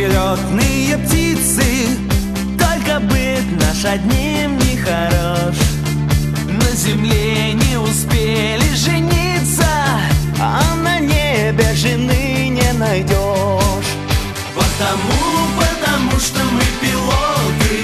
перелетные птицы. Только быт наш одним не хорош. На земле не успели жениться, а на небе жены не найдешь. Потому что мы пилоты.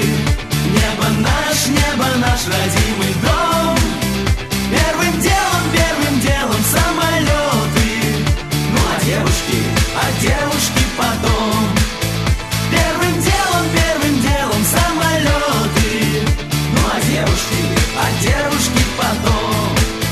Небо наш родимый дом. Первым делом самолеты. Ну а девушки потом. Первым делом самолеты. Ну а девушки потом.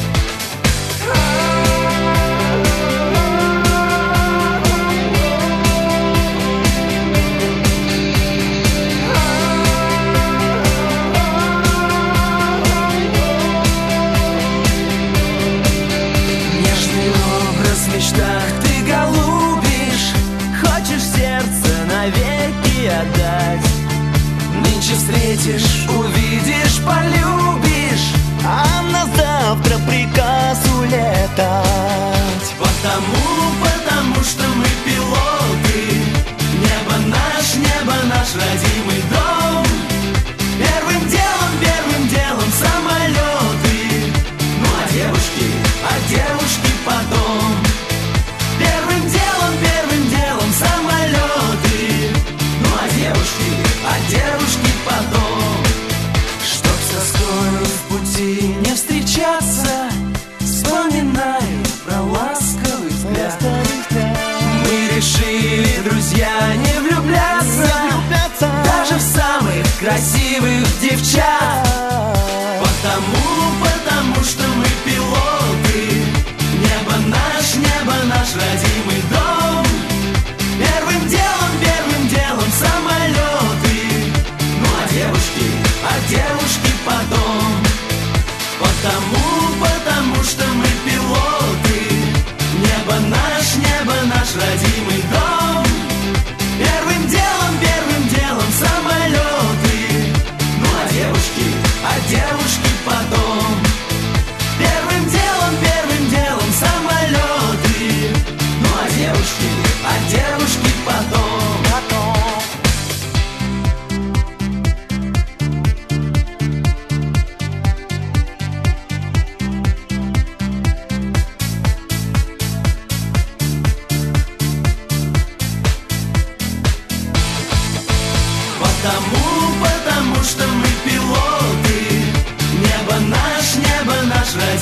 В мечтах ты голубишь, хочешь сердце навеки отдать. Нынче встретишь, увидишь, полюбишь, а на завтра приказ улетать. Потому что мы пилоты. Небо наш родимый дом. Первым делом самолеты. Ну а девушки потом. Первым делом самолеты. Ну а девушки потом. Чтоб со скорой в пути не встречаться, вспоминаю про ласковый взгляд. Мы решили, друзья, не влюбляться даже в самых красивых девчат. Потому что мы пилоты. Небо наш родимый дом. Первым делом самолеты. Ну а девушки потом. Потому что мы пилоты. Небо наш родимый дом. Первым делом самолеты. Ну а девушки потом. Первым делом самолеты. Ну а девушки потом. Потому что мы пилоты. Небо наш